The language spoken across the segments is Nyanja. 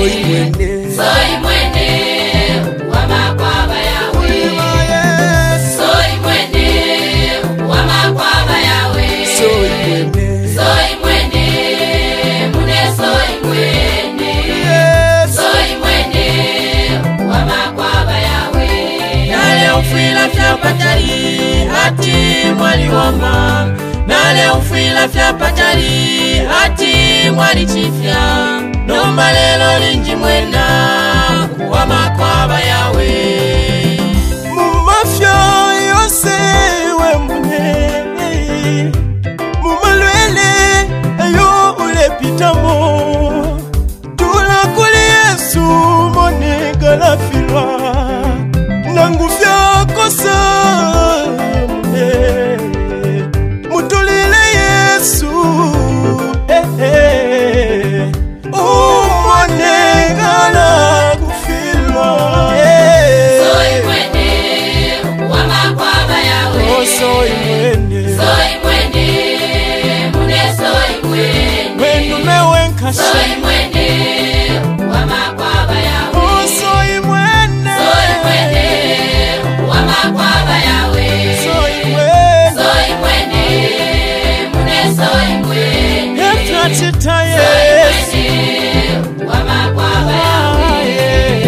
Soy mwene wa makwaba yawe. Soy mwene wa makwaba yawe. Soy mwene mune soy mwene. Soy mwene wa makwaba yawe. Nale ufila fya patali ati mwali wama. Nale ufila fya patali ati mwali chifya. Nomba lelo linji mwena wa makwaba yawe. Mumafya yose we mune, mumalwele ayo ulepitamo. Tula kuli Yesu mone galafilwa, nangu fya kosa mune. Mutulile Yesu, Soy mwene mune soy mwene. Wenu mewenka soy mwene wa makwaba yawe. Soy mwene wa makwaba yawe. Soy mwene mune soy mwene. Efratita Yesu wa makwaba yawe.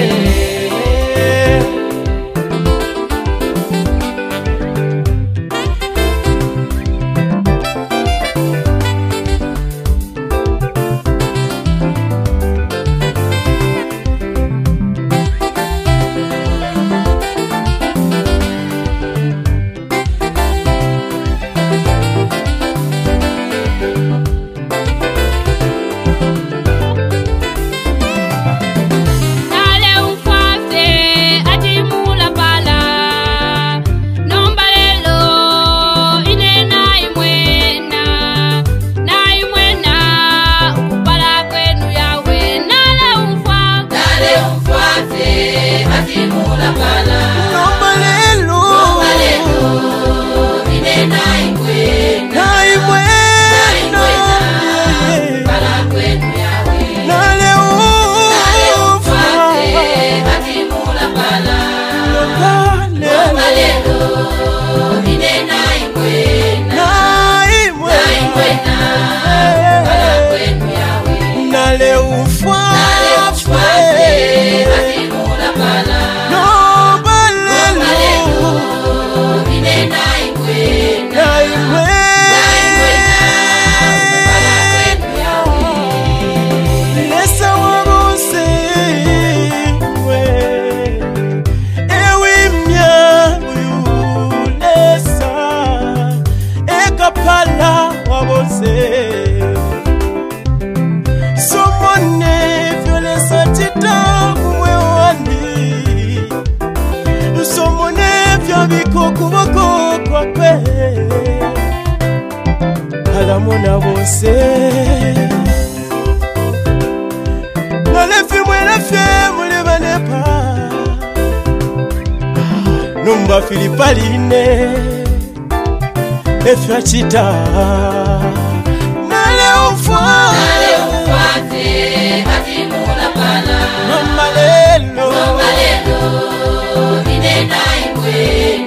Alamona bose Nalefi mwena fye mulibanepa Numba filipaline Efya chita Nale ufate ati mula pala. Mama lelo Inena imwe.